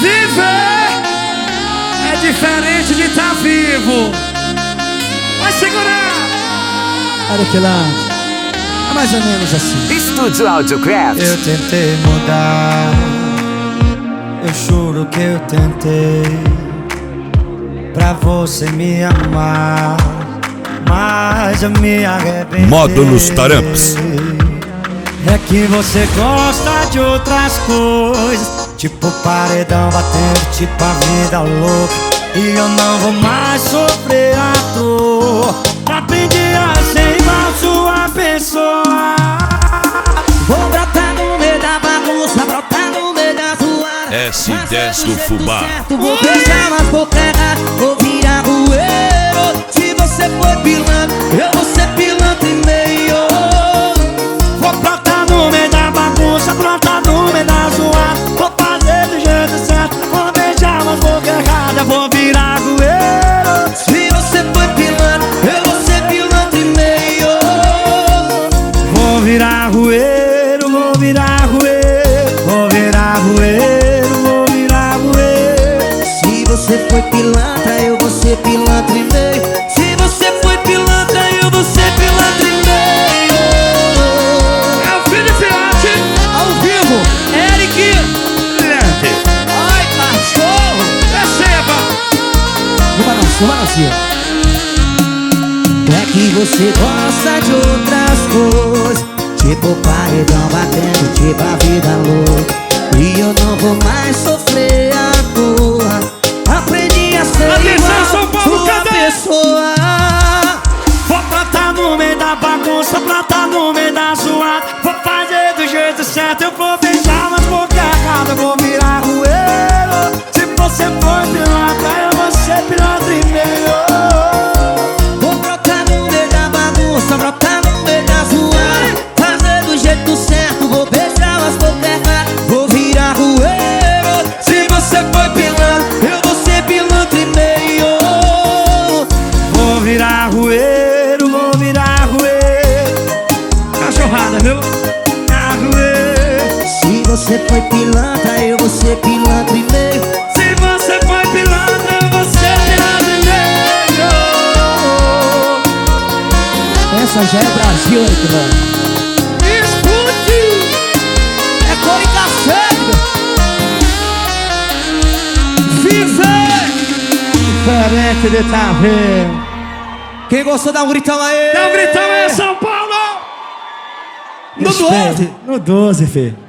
Viver é diferente de estar vivo. Vai segurar. Olha que lá, é mais ou menos assim. Estúdio Audiocraft. Eu tentei mudar, eu juro que eu tentei, pra você me amar, mas eu me arrependei. Módulos Taramps. É que você gosta de outras coisas, tipo paredão batendo, tipo a vida louca. E eu não vou mais sofrer à toa. Aprendi a ser igual sua pessoa. Vou brotar no meio da bagunça, brotar no meio da zoada. S10 do Fubá. Vou beijar umas bocas erradas, vou virar rueiro. Se você for pilantra, eu vou ser pilantra e meio. Vou brotar no meio da bagunça, brotar no meio da zoada. Vou fazer do jeito certo, vou beijar umas bocas erradas, vou virar rueiro. Se você for pilantra, eu vou ser pilantra e meio. Vou virar rueiro, vou virar rueiro, vou virar rueiro, vou virar rueiro. Se você foi pilantra, eu vou ser pilantra e meio. Se você foi pilantra, eu vou ser pilantra e meio. É o Felipe Fiat Ao vivo, Eric. Ai, cachorro. Receba. Uma assim. É que você gosta de outras coisas, tipo paredão batendo, tipo a vida louca. E eu não vou mais sofrer à toa. Aprendi a ser Atenção, São Paulo, sua cadê? pessoa. Vou plantar no meio da bagunça, plantar no meio da zoada. Vou fazer do jeito certo, eu vou beijar umas bocas erradas, vou virar rueiro. Se você for pilantra, eu vou ser pilantra e meio. Vou brotar no meio da bagunça, brotar no meio da zoada. Fazer do jeito certo, vou beijar umas bocas erradas, vou virar rueiro. Se você for pilantra, eu vou ser pilantra e meio. Vou virar rueiro, vou virar rueiro. Cachorrada, viu? Virar rueiro. Se você foi pilantra, eu vou ser pilantra e meio. Se você foi pilantra, eu vou ser pilantra e meio. Essa já é Brasil, mano. Explodiu. É cor e cacete. Viver. Diferente de tá vendo. Quem gostou, dá um gritão aí. Dá um gritão aí, São Paulo. No 12. No 12, filho.